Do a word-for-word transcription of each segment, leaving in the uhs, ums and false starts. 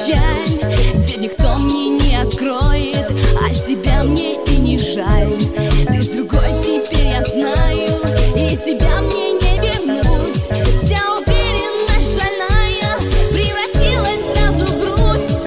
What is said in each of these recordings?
печаль, дверь никто мне не откроет, а себя мне и не жаль. Ты с другой теперь я знаю, и тебя мне не вернуть. Вся уверенность шальная превратилась сразу в грусть.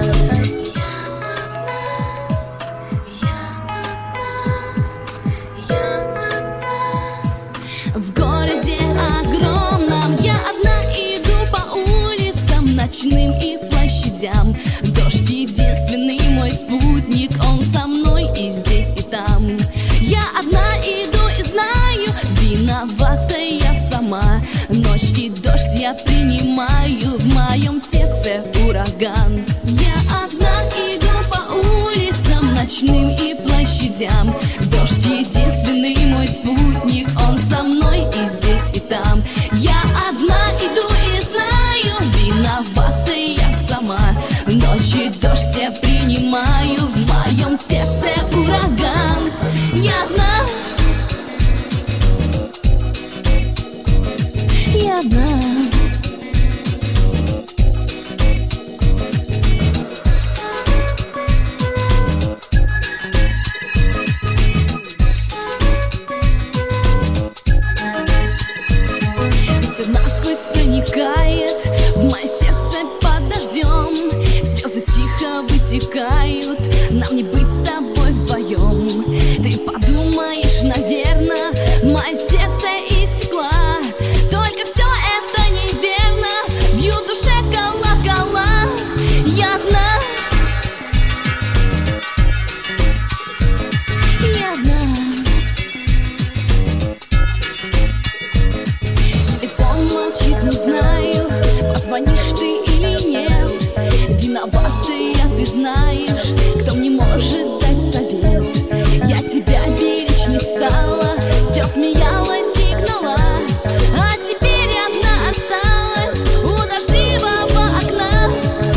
В городе огромном я одна иду по улицам ночным и площадям. Дождь единственный мой спутник, он со мной и здесь, и там. Я одна иду и знаю, виновата я сама. Ночь и дождь я принимаю, в моем сердце ураган. Я одна иду по улицам ночным и площадям. Дождь единственный мой спутник, он со мной и здесь, и там. Я одна иду и знаю, виновата я сама. Ночь и дождь я принимаю, в моем сердце ураган. Я одна, я одна. Ветер насквозь проникает в мое сердце под дождем. Слезы тихо вытекают, нам не быть с тобой вдвоем. Ты подумаешь, наверно, мое сердце из стекла. Только все это неверно, бьют в душе колокола. Я одна, я одна. Телефон молчит, не знаю, позвонишь ты или нет. Виноватая ты знаешь, кто мне может дать совет. Я тебя беречь не стала, все смеялась и гнала, а теперь одна осталась у дождливого окна.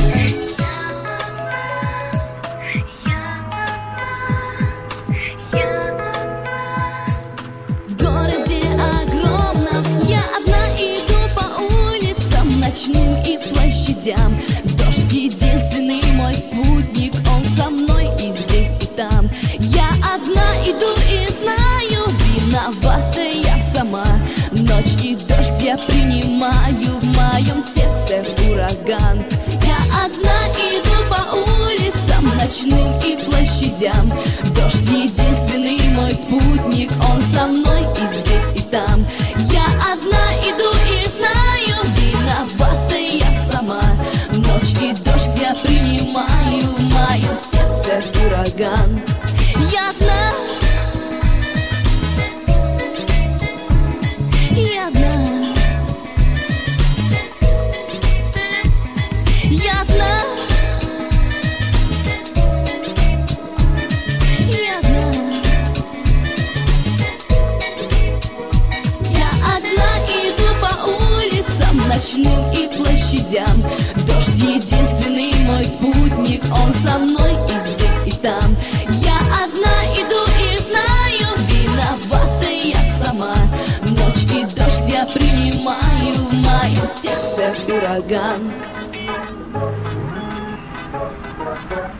В городе огромном я одна иду по улицам ночным и площадям. Дождь единственный мой спутник, он со мной и здесь, и там. Я одна иду и знаю, виновата я сама. Ночь и дождь я принимаю, в моем сердце ураган. Я одна иду по улицам ночным и площадям. Дождь единственный мой спутник, он со мной и здесь, и там. Я одна иду и знаю, виновата я сама. Ночь и дождь я принимаю, в моем сердце ураган. Я одна, я одна, я одна, я одна. Я одна иду по улицам ночным и площадям. Дождь единственный мой спутник, он со мной и здесь, и там. Я одна иду и знаю, виновата я сама. Ночь и дождь я принимаю, в моем сердце ураган.